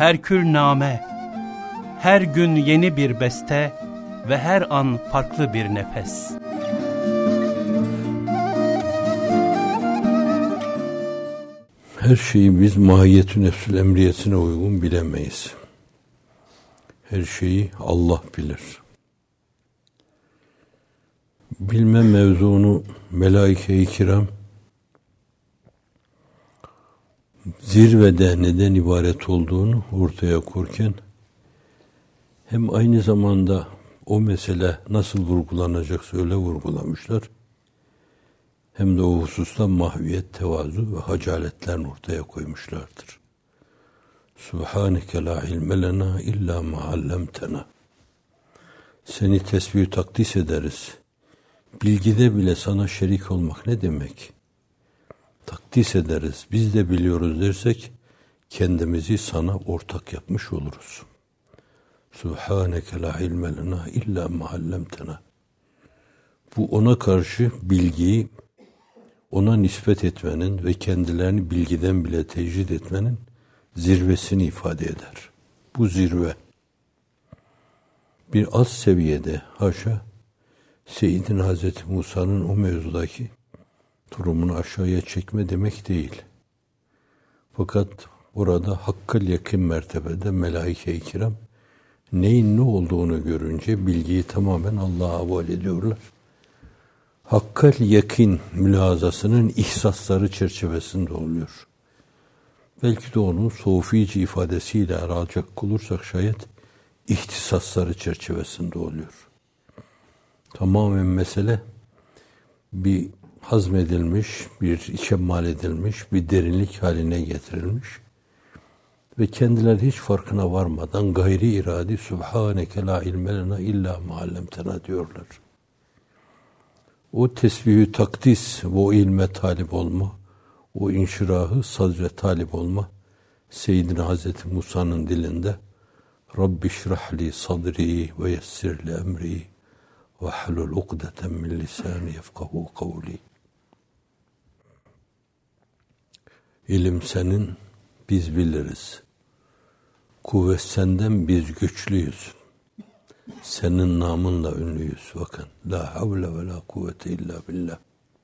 herkülname, her gün yeni bir beste ve her an farklı bir nefes. Her şeyi biz mahiyetü nefsül emriyesine uygun bilemeyiz. Her şeyi Allah bilir. Bilme mevzunu melaike-i kiram zirvede neden ibaret olduğunu ortaya koyarken hem aynı zamanda o mesele nasıl vurgulanacaksa öyle vurgulamışlar, hem de o hususta mahviyet, tevazu ve hacaletler ortaya koymuşlardır. Subhaneke la ilme lena illa ma allamtena. Seni tesbih takdis ederiz. Bilgide bile sana şerik olmak ne demek? Takdis ederiz, biz de biliyoruz dersek kendimizi sana ortak yapmış oluruz. Subhaneke la ilme lena illa ma allamtena. Bu ona karşı bilgiyi ona nispet etmenin ve kendilerini bilgiden bile tecrid etmenin zirvesini ifade eder. Bu zirve bir az seviyede haşa Seyyidina Hazreti Musa'nın o mevzudaki durumunu aşağıya çekme demek değil. Fakat orada hakkal yakın mertebede melaike-i kiram neyin ne olduğunu görünce bilgiyi tamamen Allah'a havale ediyorlar. Hakkal yakin mülazasının ihsasları çerçevesinde oluyor. Belki de onun sofici ifadesiyle arayacak olursak şayet ihtisasları çerçevesinde oluyor. Tamamen mesele bir hazmedilmiş, bir ikemmal edilmiş, bir derinlik haline getirilmiş ve kendileri hiç farkına varmadan gayri iradi Subhaneke la ilme lena illa ma allamtena diyorlar. O tesbihü takdis ve o ilme talip olma, o inşirahı sadre talip olma, Seyyidina Hazreti Musa'nın dilinde Rabbi şrahli sadri ve yessirli emri ve halul ukdeten min lisani yefkahu kavli. İlim senin, biz biliriz. Kuvvet senden, biz güçlüyüz. Senin namınla ünlüyüz. Bakın. La havle ve la kuvvete illa billah.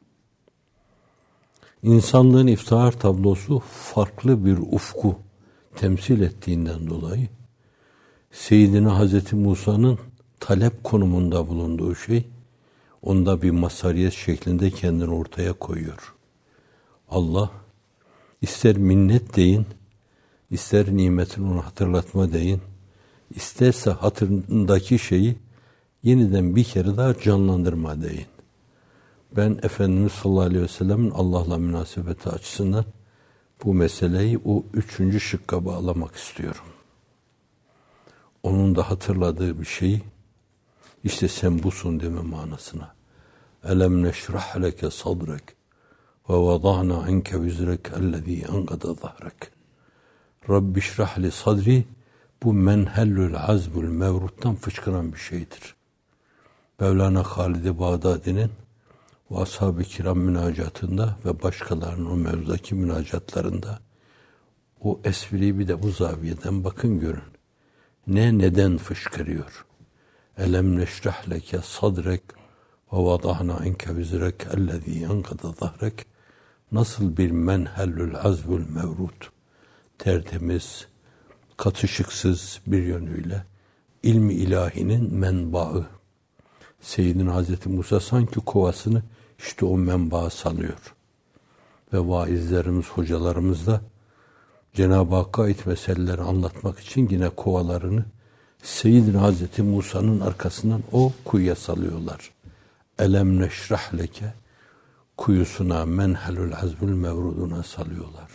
İnsanlığın iftihar tablosu farklı bir ufku temsil ettiğinden dolayı Seyyidina Hazreti Musa'nın talep konumunda bulunduğu şey onda bir mazhariyet şeklinde kendini ortaya koyuyor. Allah ister minnet deyin, ister nimetini ona hatırlatma deyin, İsterse hatırındaki şeyi yeniden bir kere daha canlandırma deyin. Ben Efendimiz sallallahu aleyhi ve sellem'in Allah'la münasebeti açısından bu meseleyi o 3. şıkka bağlamak istiyorum. Onun da hatırladığı bir şeyi işte sen busun deme manasına. Elem neşrah leke sadrek ve vada'na anke vizrek ellezî enkada zahrek. Rabbi şrahli sadri bu menhellül azbul mevruttan fışkıran bir şeydir. Mevlana Halid-i Bağdadi'nin ve ashab-ı kiram münacatında ve başkalarının o mevzudaki münacatlarında o espriyi bir de bu zaviyeden bakın görün. Neden fışkırıyor? Elem neşrah leke sadrek ve vadahna enke vizrek ellezî enkada zahrek. Nasıl bir menhellül azbul mevrut, tertemiz, katışıksız bir yönüyle ilmi ilahinin menbaı. Seyyidina Hazreti Musa sanki kovasını işte o menbağa salıyor. Ve vaizlerimiz, hocalarımız da Cenab-ı Hakk'a ait meseleleri anlatmak için yine kovalarını Seyyidina Hazreti Musa'nın arkasından o kuyuya salıyorlar. Elem neşrah leke kuyusuna, menhelül azbul mevruduna salıyorlar.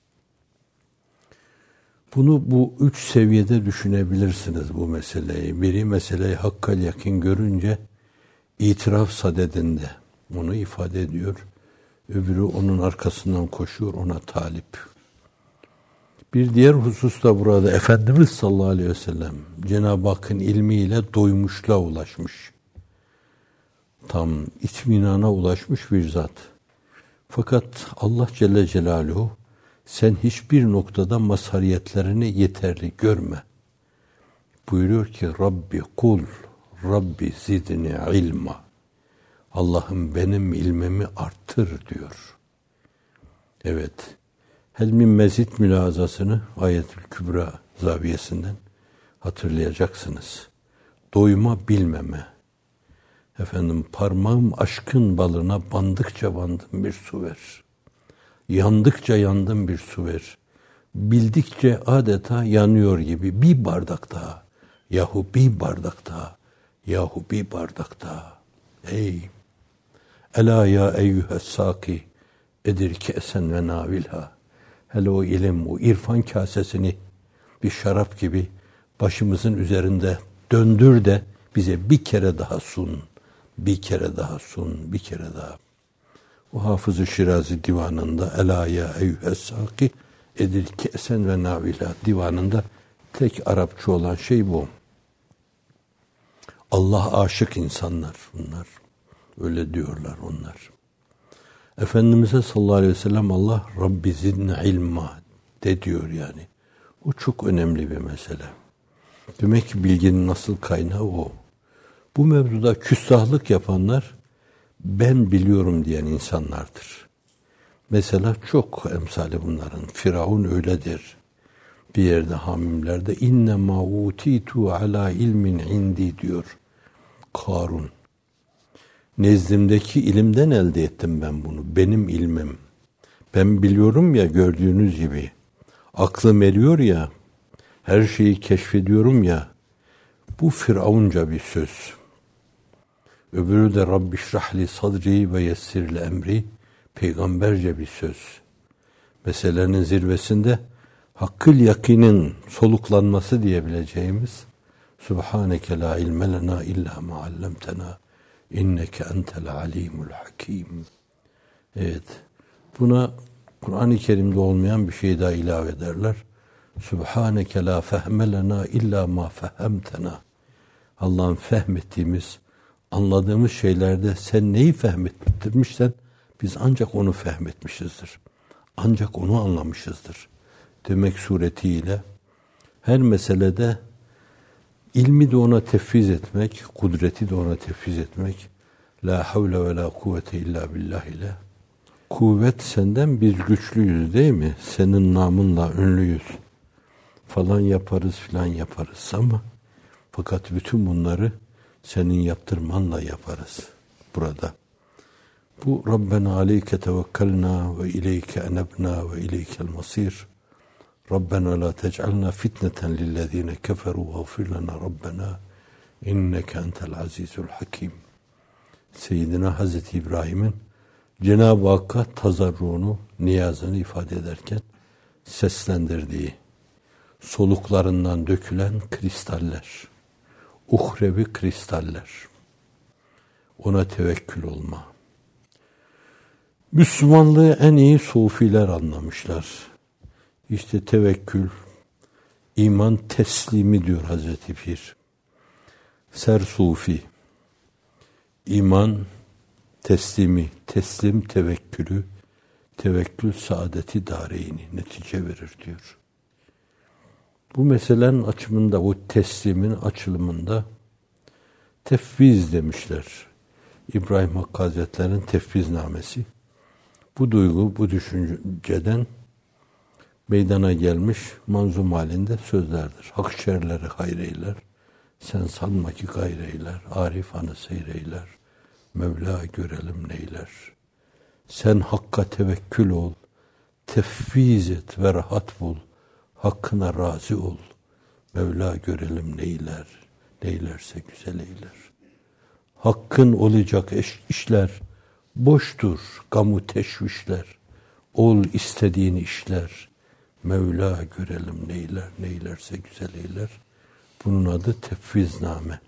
Bunu bu 3 seviyede düşünebilirsiniz bu meseleyi. Biri meseleyi hakkal yakin görünce itiraf sadedinde onu ifade ediyor. Öbürü onun arkasından koşuyor, ona talip. Bir diğer husus da burada Efendimiz sallallahu aleyhi ve sellem Cenab-ı Hakk'ın ilmiyle doymuşluğa ulaşmış. Tam itminana ulaşmış bir zat. Fakat Allah Celle Celaluhu Sen hiçbir noktada mazhariyetlerini yeterli görme. Buyuruyor ki Rabbi kul, Rabbi zidni ilma. Allah'ım benim ilmimi arttır diyor. Evet. Helmin mezid mülazasını Ayetül Kübra zaviyesinden hatırlayacaksınız. Doyma bilmeme. Efendim parmağım aşkın balına bandıkça bandım bir su ver. Yandıkça yandım bir su ver. Bildikçe adeta yanıyor gibi bir bardak daha. Yahu bir bardak daha. Yahu bir bardak daha. Ey! Ela ya eyyühes saki edir ke'sen ve navilha. Hele o ilim, o irfan kasesini bir şarap gibi başımızın üzerinde döndür de bize bir kere daha sun. Bir kere daha sun, bir kere daha. O Hafız-ı Şirazi divanında Ela ya eyyühes saki edir ke'sen ve navilha divanında tek Arapça olan şey bu. Allah aşık insanlar bunlar. Öyle diyorlar onlar. Efendimiz'e sallallahu aleyhi ve sellem Allah Rabbi zidni ilma de diyor yani. O çok önemli bir mesele. Demek ki bilginin nasıl kaynağı o. Bu mevzuda küstahlık yapanlar ben biliyorum diyen insanlardır. Mesela çok emsali bunların. Firavun öyledir. Bir yerde Hamimlerde innema utitu ala ilmin indi diyor. Karun. Nezdimdeki ilimden elde ettim ben bunu. Benim ilmim. Ben biliyorum ya gördüğünüz gibi. Aklım eriyor ya. Her şeyi keşfediyorum ya. Bu firavunca bir söz. Öbürü de Rabbi şrahli sadri ve yessirli emri. Peygamberce bir söz. Meselenin zirvesinde hakkıl yakinin soluklanması diyebileceğimiz Subhaneke la ilme lena illa ma allamtena inneke entel alimul hakim. Evet. Buna Kur'an-ı Kerim'de olmayan bir şey daha ilave ederler. Subhaneke la fehme lena illa ma fehemtena. Allah'ın fehmettiğimiz, anladığımız şeylerde sen neyi fehmettirmişsen biz ancak onu fehmetmişizdir. Ancak onu anlamışızdır. Demek suretiyle her meselede ilmi de ona tefviz etmek, kudreti de ona tefviz etmek, la havle ve la kuvvete illa billah ile. Kuvvet senden, biz güçlüyüz değil mi? Senin namınla ünlüyüz. Falan yaparız filan yaparız ama fakat bütün bunları senin yaptırmanla yaparız burada. Bu Rabbena aleyke tevekkelna ve ileyke enebna ve ileykel masir. Rabbena la tec'alna fitneten lillezine keferu ve gfir lana Rabbena inneke entel azizul hakim. Seyyidina Hazreti İbrahim'in Cenab-ı Hakk'a tazarruğunu, niyazını ifade ederken seslendirdiği soluklarından dökülen kristaller, uhrevi kristaller. Ona tevekkül olma. Müslümanlığı en iyi sufiler anlamışlar. İşte tevekkül, iman teslimi diyor Hazreti Pir. Ser sufi, iman teslimi, teslim tevekkülü, tevekkül saadeti dareyni netice verir diyor. Bu meselenin açımında, o teslimin açılımında tefviz demişler. İbrahim Hakkı Hazretleri'nin tefviznamesi. Bu duygu, bu düşünceden meydana gelmiş manzum halinde sözlerdir. Hak şerleri hayreyler, sen sanma ki gayreyler, Arif anı seyreyler, Mevla görelim neyler. Sen Hakk'a tevekkül ol, tefviz et ve rahat bul, Hakkına razı ol, Mevla görelim neyler, neylerse güzel eyler. Hakkın olacak işler, boştur gamu teşvişler, ol istediğin işler, Mevla görelim neyler, neylerse güzel eyler. Bunun adı tefvizname.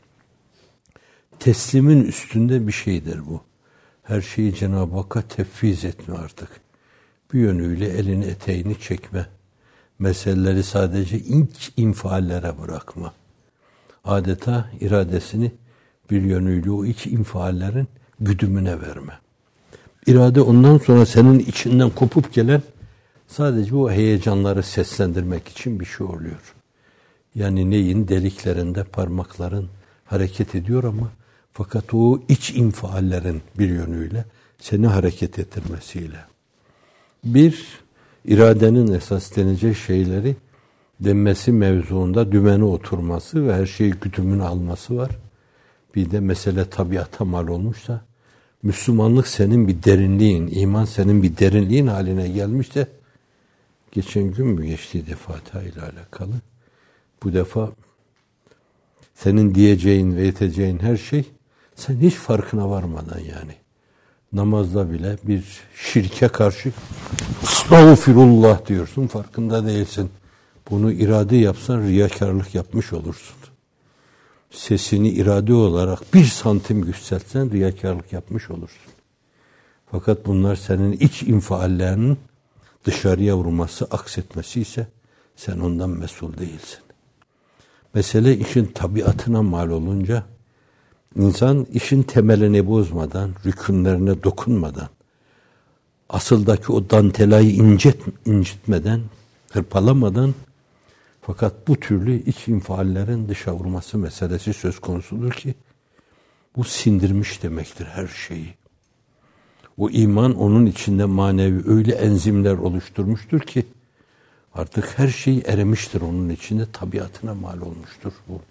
Teslimin üstünde bir şeydir bu. Her şeyi Cenab-ı Hakk'a tefviz etme artık. Bir yönüyle elini eteğini çekme. Meseleleri sadece ilk infiallere bırakma. Adeta iradesini bir yönüyle o iç infiallerin güdümüne verme. İrade ondan sonra senin içinden kopup gelen Sadece o heyecanları seslendirmek için bir şey oluyor. Yani neyin deliklerinde parmakların hareket ediyor ama fakat o iç infiallerin bir yönüyle seni hareket ettirmesiyle. Bir, iradenin esas denecek şeyleri denmesi mevzuunda dümene oturması ve her şeyi güdümüne alması var. Bir de mesele tabiata mal olmuşsa, Müslümanlık senin bir derinliğin, iman senin bir derinliğin haline gelmişse, geçen gün mü geçtiydi Fatiha ile alakalı? Bu defa senin diyeceğin ve yeteceğin her şey, sen hiç farkına varmadan yani. Namazda bile bir şirke karşı estağfirullah diyorsun, farkında değilsin. Bunu irade yapsan riyakarlık yapmış olursun. Sesini irade olarak 1 santim yükseltsen riyakarlık yapmış olursun. Fakat bunlar senin iç infiallerinin dışarıya vurması, aksetmesi ise sen ondan mesul değilsin. Mesele işin tabiatına mal olunca insan işin temelini bozmadan, rükünlerine dokunmadan, asıldaki o dantelayı incitmeden, hırpalamadan, fakat bu türlü iç infiallerin dışa vurması meselesi söz konusudur ki bu sindirmiş demektir her şeyi. O iman onun içinde manevi öyle enzimler oluşturmuştur ki artık her şey erimiştir onun içinde, tabiatına mal olmuştur bu.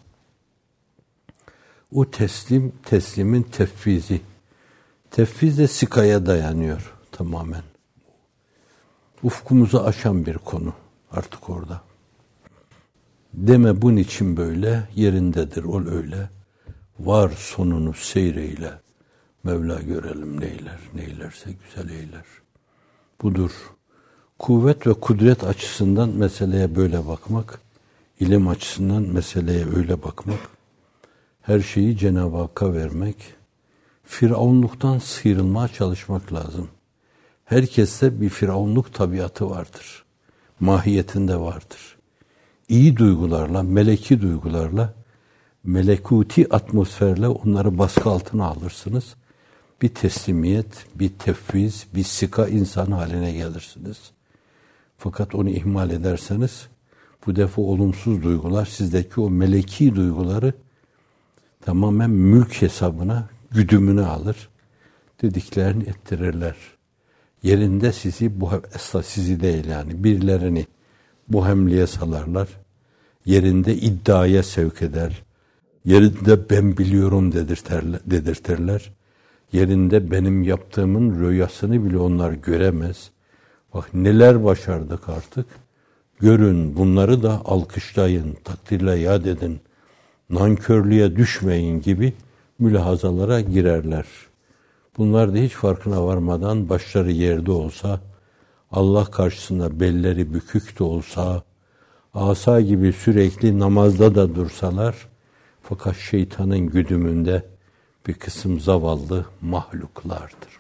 O teslimin tefvizi. Tefviz de sikaya dayanıyor tamamen. Ufkumuzu aşan bir konu artık orada. Deme bunun için böyle, yerindedir ol öyle. Var sonunu seyreyle. Mevla görelim neyler, neylerse güzel eyler. Budur. Kuvvet ve kudret açısından meseleye böyle bakmak, ilim açısından meseleye öyle bakmak, her şeyi Cenab-ı Hakk'a vermek, firavunluktan sıyrılmaya çalışmak lazım. Herkeste bir firavunluk tabiatı vardır. Mahiyetinde vardır. İyi duygularla, meleki duygularla, melekuti atmosferle onları baskı altına alırsınız. Bir teslimiyet, bir tefviz, bir sika insan haline gelirsiniz. Fakat onu ihmal ederseniz bu defa olumsuz duygular sizdeki o meleki duyguları tamamen mülk hesabına, güdümüne alır. Dediklerini ettirirler. Yerinde sizi, esas sizi değil yani, birilerini bohemliğe salarlar. Yerinde iddiaya sevk eder. Yerinde ben biliyorum dedirtirler. Yerinde benim yaptığımın rüyasını bile onlar göremez. Bak neler başardık artık. Görün bunları da alkışlayın, takdirle yad edin. Nankörlüğe düşmeyin gibi mülahazalara girerler. Bunlar da hiç farkına varmadan başları yerde olsa, Allah karşısında belleri bükük de olsa, asa gibi sürekli namazda da dursalar, fakat şeytanın güdümünde bir kısım zavallı mahluklardır.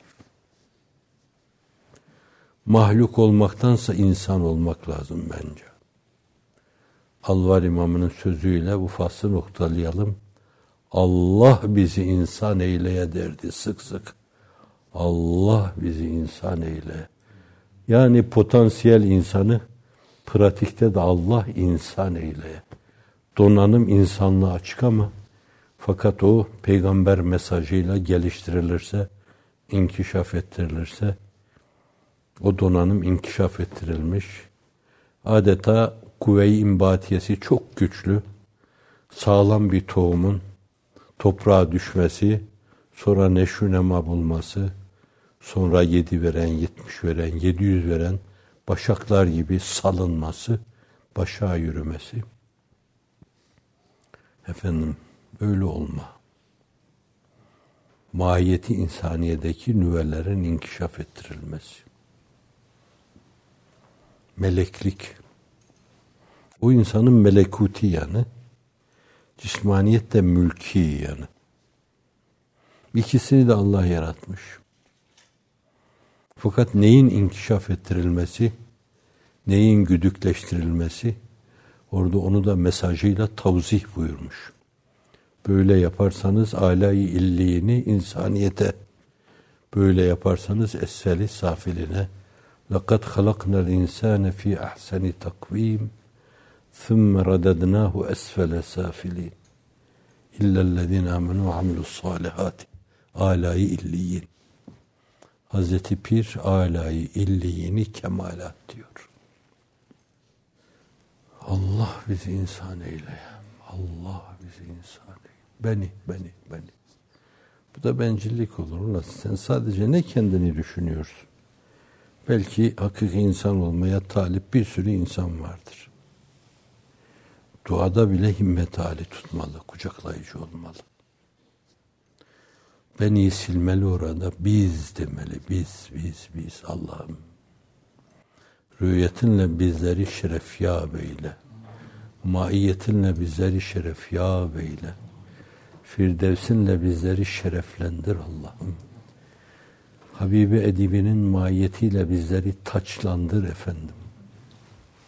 Mahluk olmaktansa insan olmak lazım bence. Alvar İmamı'nın sözüyle bu faslı noktalayalım. Allah bizi insan eyleye derdi sık sık. Allah bizi insan eyle. Yani potansiyel insanı pratikte de Allah insan eyle. Donanım insanlığa açık ama fakat o peygamber mesajıyla geliştirilirse, inkişaf ettirilirse, o donanım inkişaf ettirilmiş. Adeta kuvve-i imbatiyesi çok güçlü, sağlam bir tohumun toprağa düşmesi, sonra neşü nema bulması, sonra 7 veren, 70 veren, 700 veren başaklar gibi salınması, başa yürümesi. Efendim, öyle olma. Mahiyeti insaniyedeki nüvelerin inkişaf ettirilmesi. Meleklik. O insanın melekuti yanı, cismaniyet de mülki yanı. İkisini de Allah yaratmış. Fakat neyin inkişaf ettirilmesi, neyin güdükleştirilmesi, orada onu da mesajıyla tavzih buyurmuş. Böyle yaparsanız âlâ-i illiyini insaniyete, böyle yaparsanız esfeli safiline لَقَدْ خَلَقْنَا الْاِنْسَانَ ف۪ي اَحْسَنِ تَقْو۪يمٍ ثُمَّ رَدَدْنَاهُ أَسْفَلَ سَافِلِينَ اِلَّا الَّذ۪ينَ آمَنُوا وَعَمِلُوا الصَّالِحَاتِ Âlâ-i İlliyin. Hazreti Pir Âlâ-i İlliyini kemalat diyor. Allah bizi insan eyle. Allah bizi insan eyle. Beni. Bu da bencillik olur. Ulan sen sadece ne kendini düşünüyorsun? Belki hakiki insan olmaya talip bir sürü insan vardır. Duada bile himmet hali tutmalı, kucaklayıcı olmalı. Beni silmeli orada, biz demeli, biz Allah'ım. Rüyetinle bizleri şerefyâb eyle. Maiyetinle bizleri şerefyâb eyle. Firdevsinle bizleri şereflendir Allah'ım. Habibi edibinin maiyetiyle bizleri taçlandır efendim.